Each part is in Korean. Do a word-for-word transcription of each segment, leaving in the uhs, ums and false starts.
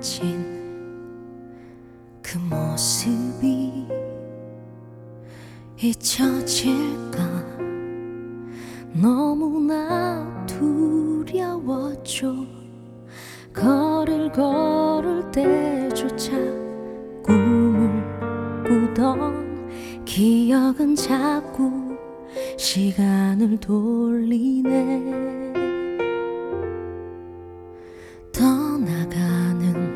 가진 그 모습이 잊혀질까 너무나 두려웠죠. 걸을 걸을 때조차 꿈을 꾸던 기억은 자꾸 시간을 돌리네. 떠나가는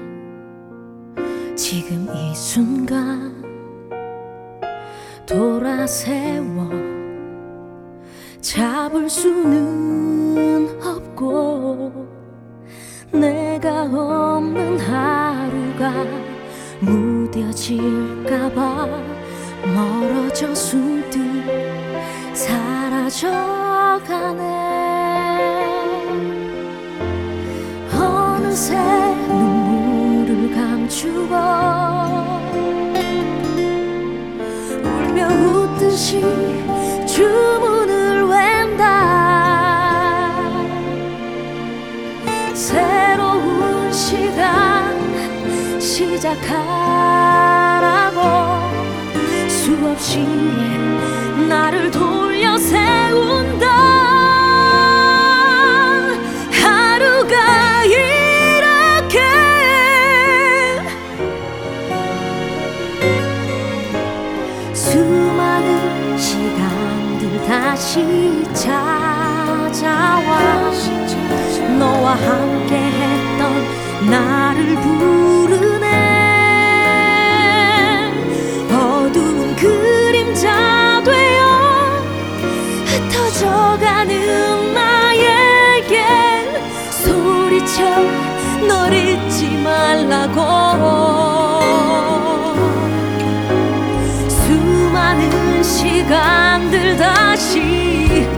지금 이 순간 돌아세워 잡을 수는 없고 내가 없는 하루가 무뎌질까봐 멀어져 숨듯 사라져가네. 어느새 눈물을 감추고 울며 웃듯이 주문을 웬다. 새로운 시간 시작하라고 수없이 나를 돌려 세운다. 하루가 이렇게 수많은 시간들 다시 찾아와 너와 함께 했던 나를 부르네. 어두운 그림자 되어 흩어져가는 나에게 소리쳐 널 잊지 말라고. 수많은 시간들 다시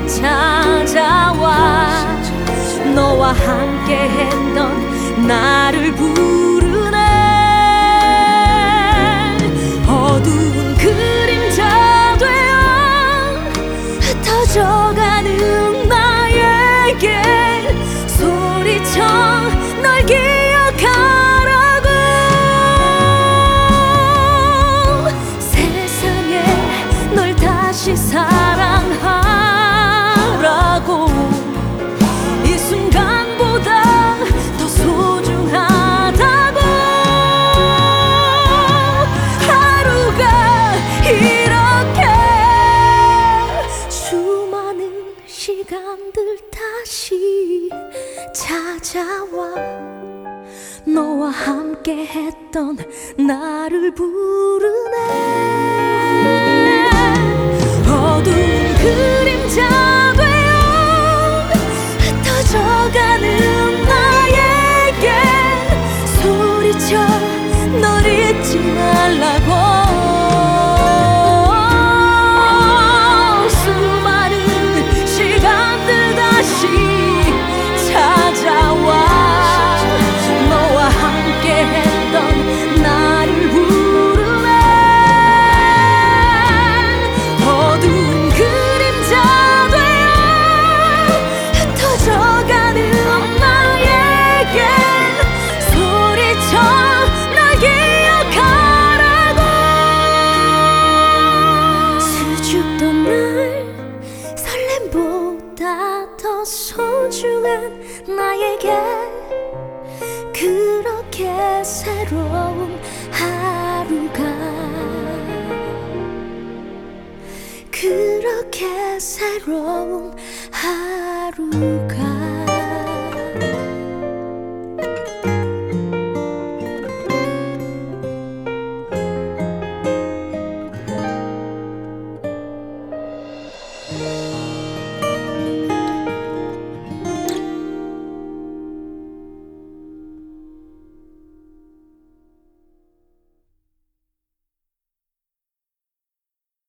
찾아와 너와 함께 했던 나를 부르네. 어두운 그림자 되어 흩어져가는 나에게 소리쳐 널 기억하라고. 세상에 널 다시 사랑하라고. 이 순간보다 더 소중하다고. 하루가 이렇게 수많은 시간들 다시 찾아와 너와 함께 했던 나를 부르네. 어두운 그림자 되어 흩어져가는 나에게 소리쳐 널 잊지 말라고. 수많은 시간들 다시 찾아와 너와 함께 했던 나를 부르네. 어두운 그림자 되어 흩어져가는 나에게 소리쳐 날 기억하라고. 수줍던 날 설렘보다 더 소중한 나에게 그렇게 새로운 하루가 그렇게 새로운 하루가 Thank